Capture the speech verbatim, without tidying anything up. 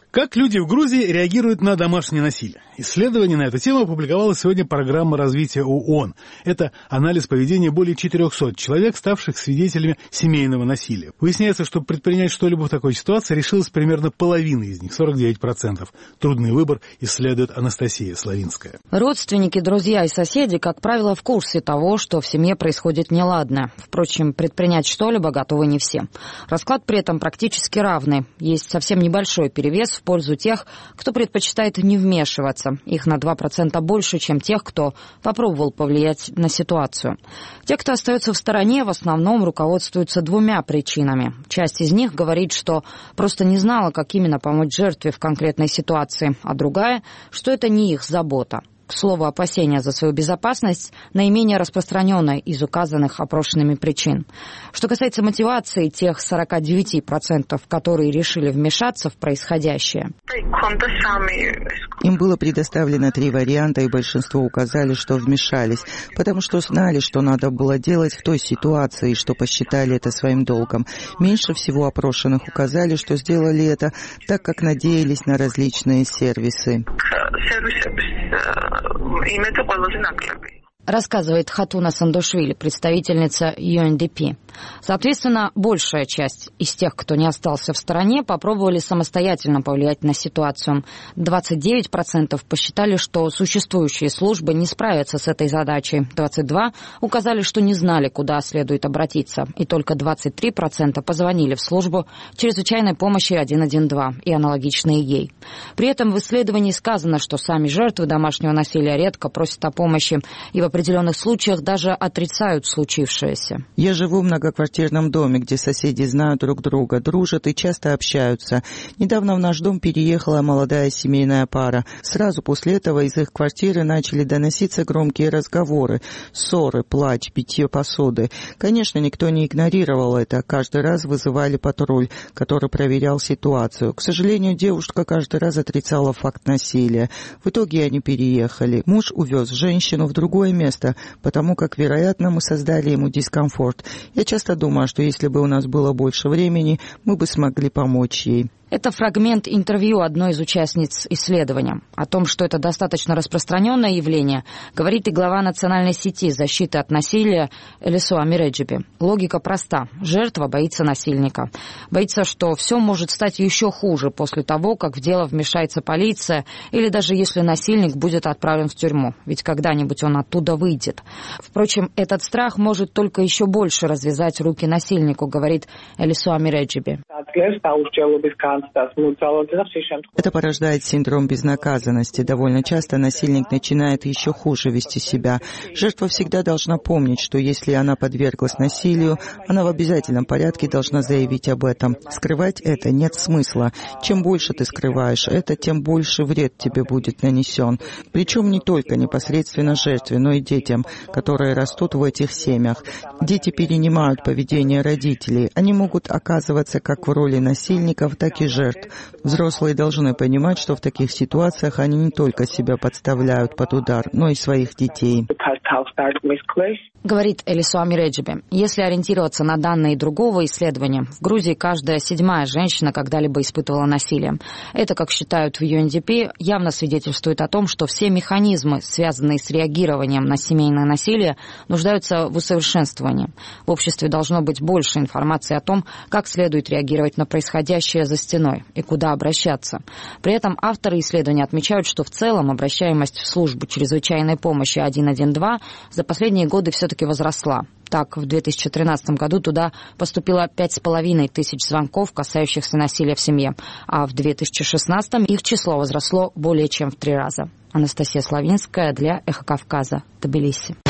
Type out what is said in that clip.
Как люди в Грузии реагируют на домашнее насилие? Исследование на эту тему опубликовала сегодня программа развития ООН. Это анализ поведения более четырехсот человек, ставших свидетелями семейного насилия. Выясняется, что предпринять что-либо в такой ситуации решилась примерно половина из них, сорок девять процентов. Трудный выбор исследует Анастасия Славинская. Родственники, друзья и соседи, как правило, в курсе того, что в семье происходит неладное. Впрочем, предпринять что-либо готовы не все. Расклад при этом практически равный. Есть совсем небольшой перевес в пользу тех, кто предпочитает не вмешиваться. Их на два процента больше, чем тех, кто попробовал повлиять на ситуацию. Те, кто остается в стороне, в основном руководствуются двумя причинами. Часть из них говорит, что просто не знала, как именно помочь жертве в конкретной ситуации, а другая, что это не их забота. К слову, опасения за свою безопасность наименее распространенное из указанных опрошенными причин. Что касается мотивации тех сорока девяти процентов, которые решили вмешаться в происходящее. Им было предоставлено три варианта, и большинство указали, что вмешались, потому что знали, что надо было делать в той ситуации, что посчитали это своим долгом. Меньше всего опрошенных указали, что сделали это, так как надеялись на различные сервисы. Рассказывает Хатуна Сандушвили, представительница ю эн ди пи. Соответственно, большая часть из тех, кто не остался в стороне, попробовали самостоятельно повлиять на ситуацию. двадцать девять процентов посчитали, что существующие службы не справятся с этой задачей. двадцать два процента указали, что не знали, куда следует обратиться. И только двадцать три процента позвонили в службу чрезвычайной помощи один один два и аналогичные ей. При этом в исследовании сказано, что сами жертвы домашнего насилия редко просят о помощи и в определенных случаях даже отрицают случившееся. Я живу в многоквартирном доме, где соседи знают друг друга, дружат и часто общаются. Недавно в наш дом переехала молодая семейная пара. Сразу после этого из их квартиры начали доноситься громкие разговоры, ссоры, плач, битье посуды. Конечно, никто не игнорировал это. Каждый раз вызывали патруль, который проверял ситуацию. К сожалению, девушка каждый раз отрицала факт насилия. В итоге они переехали. Муж увез женщину в другое место, потому как, вероятно, мы создали ему дискомфорт. Я часто думаю, что если бы у нас было больше времени, мы бы смогли помочь ей. Это фрагмент интервью одной из участниц исследования. О том, что это достаточно распространенное явление, говорит и глава национальной сети защиты от насилия Элисуа Миреджиби. Логика проста. Жертва боится насильника. Боится, что все может стать еще хуже после того, как в дело вмешается полиция, или даже если насильник будет отправлен в тюрьму. Ведь когда-нибудь он оттуда выйдет. Впрочем, этот страх может только еще больше развязать руки насильнику, говорит Элисуа Миреджиби. Это порождает синдром безнаказанности. Довольно часто насильник начинает еще хуже вести себя. Жертва всегда должна помнить, что если она подверглась насилию, она в обязательном порядке должна заявить об этом. Скрывать это нет смысла. Чем больше ты скрываешь это, тем больше вред тебе будет нанесен. Причем не только непосредственно жертве, но и детям, которые растут в этих семьях. Дети перенимают поведение родителей. Они могут оказываться как в роли насильников, так и жертв. Взрослые должны понимать, что в таких ситуациях они не только себя подставляют под удар, но и своих детей. Говорит Элисуа Миреджиби. Если ориентироваться на данные другого исследования, в Грузии каждая седьмая женщина когда-либо испытывала насилие. Это, как считают в ю эн ди пи, явно свидетельствует о том, что все механизмы, связанные с реагированием на семейное насилие, нуждаются в усовершенствовании. В обществе должно быть больше информации о том, как следует реагировать на происходящее за стеной и куда обращаться. При этом авторы исследования отмечают, что в целом обращаемость в службу чрезвычайной помощи один один два за последние годы все-таки возросла. Так, в две тысячи тринадцатом году туда поступило пять с половиной тысяч звонков, касающихся насилия в семье, а в две тысячи шестнадцатом их число возросло более чем в три раза. Анастасия Славинская для Эхо Кавказа, Тбилиси.